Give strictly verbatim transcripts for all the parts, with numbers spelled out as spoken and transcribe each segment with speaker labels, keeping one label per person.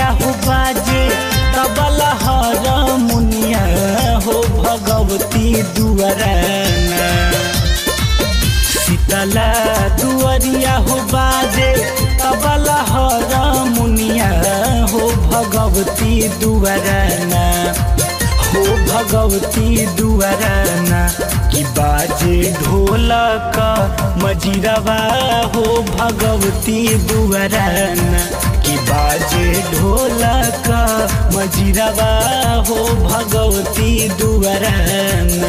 Speaker 1: दुआरिया हो बाजे तबला हारमोनिया हो भगवती दुआरना। शीतला दुआरिया हो बाजे तबला हारमोनिया हो भगवती दुआरना हो भगवती दुआरना। कि बाजे ढोलक मजीरवा हो भगवती दुआरना। कि बाजे ढोलक मजीरवा हो भगवती दुआरना।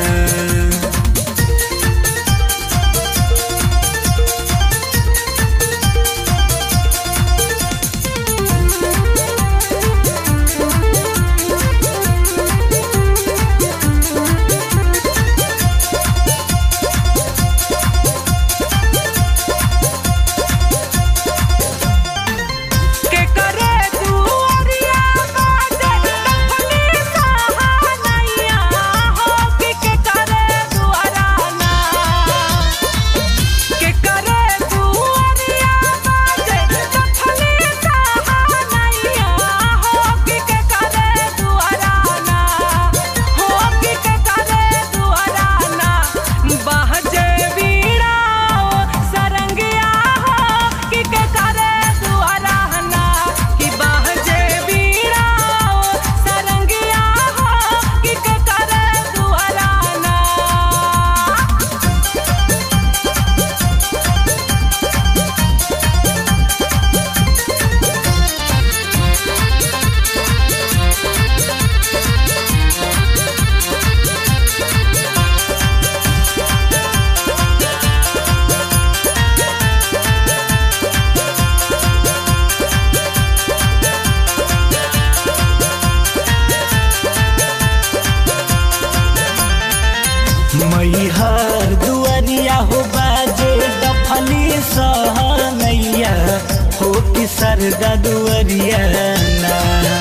Speaker 1: मैहर दुआरिया हो बाजे डफली सहनैया हो कि सरदा दुआरिया ना।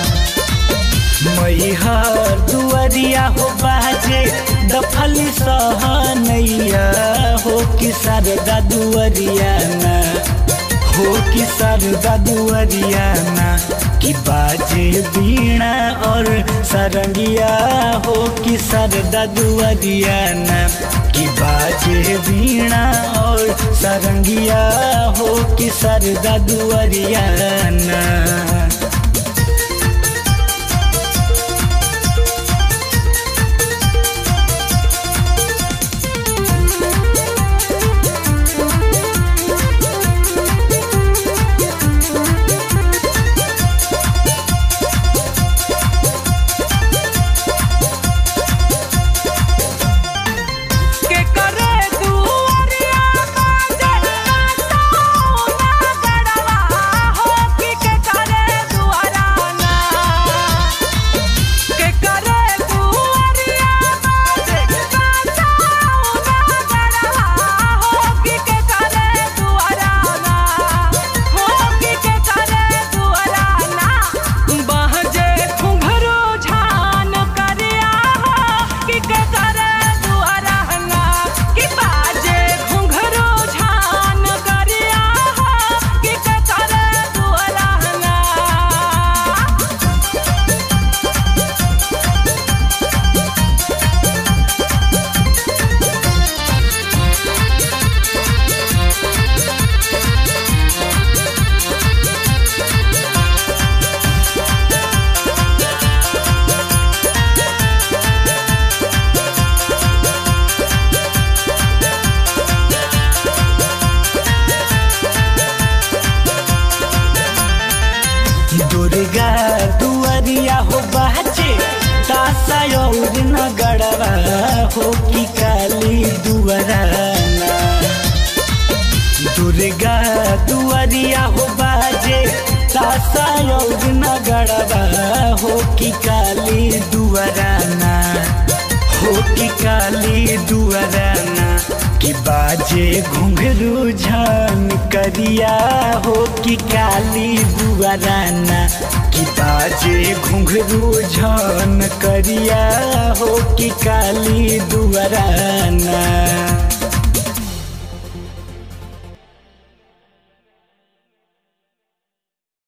Speaker 1: मैहर दुआरिया हो बाजे डफली सहनैया हो कि सरदा दुआरिया ना हो कि सरदा दुआरिया ना। कि बाजे बीणा और सरंगिया हो कि सरदा दुआरिया ना। कि बाजे बीणा और सरंगिया हो कि सरदा दुआरिया ना। दुर्गा दुआरिया हो बाजे तासा और नगड़वा हो कि काली दुआरना। दुर्गा दुआरिया हो बाजे तासा और नगड़वा हो कि काली दुआरना हो कि काली दुआरना। कि बाजे घुंघरू झन करिया हो कि काली दुआरना। कि बाजे घुंघरू झन करिया हो कि काली दुआरना।